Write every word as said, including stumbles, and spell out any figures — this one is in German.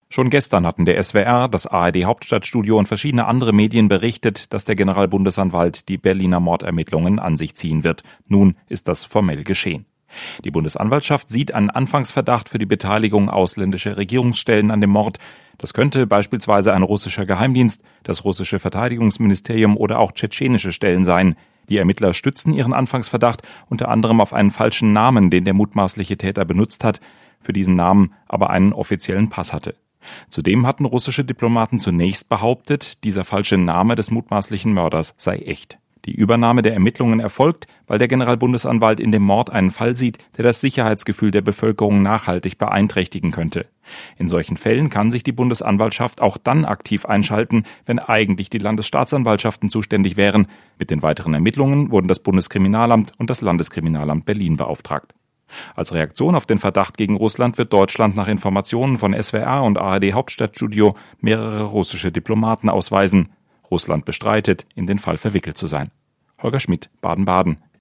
Schon gestern hatten der S W R, das A R D-Hauptstadtstudio und verschiedene andere Medien berichtet, dass der Generalbundesanwalt die Berliner Mordermittlungen an sich ziehen wird. Nun ist das formell geschehen. Die Bundesanwaltschaft sieht einen Anfangsverdacht für die Beteiligung ausländischer Regierungsstellen an dem Mord. Das könnte beispielsweise ein russischer Geheimdienst, das russische Verteidigungsministerium oder auch tschetschenische Stellen sein. Die Ermittler stützen ihren Anfangsverdacht unter anderem auf einen falschen Namen, den der mutmaßliche Täter benutzt hat, für diesen Namen aber einen offiziellen Pass hatte. Zudem hatten russische Diplomaten zunächst behauptet, dieser falsche Name des mutmaßlichen Mörders sei echt. Die Übernahme der Ermittlungen erfolgt, weil der Generalbundesanwalt in dem Mord einen Fall sieht, der das Sicherheitsgefühl der Bevölkerung nachhaltig beeinträchtigen könnte. In solchen Fällen kann sich die Bundesanwaltschaft auch dann aktiv einschalten, wenn eigentlich die Landesstaatsanwaltschaften zuständig wären. Mit den weiteren Ermittlungen wurden das Bundeskriminalamt und das Landeskriminalamt Berlin beauftragt. Als Reaktion auf den Verdacht gegen Russland wird Deutschland nach Informationen von S W R und A R D-Hauptstadtstudio mehrere russische Diplomaten ausweisen. Russland bestreitet, in den Fall verwickelt zu sein. Holger Schmidt, Baden-Baden.